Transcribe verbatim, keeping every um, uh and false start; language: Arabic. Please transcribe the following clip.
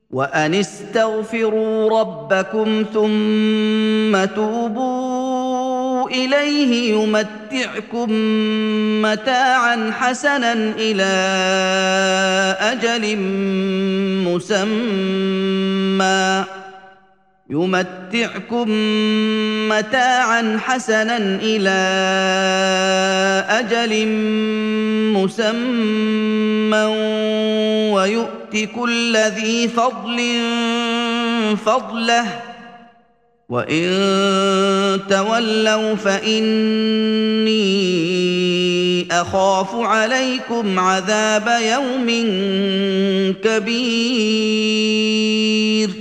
وأن استغفروا ربكم ثم توبوا إليه يمتعكم متاعا حسنا إلى أجل مسمى يمتعكم متاعا حسنا إلى أجل مسمى ويؤت كل ذي فضل فضله وإن تولوا فإني أخاف عليكم عذاب يوم كبير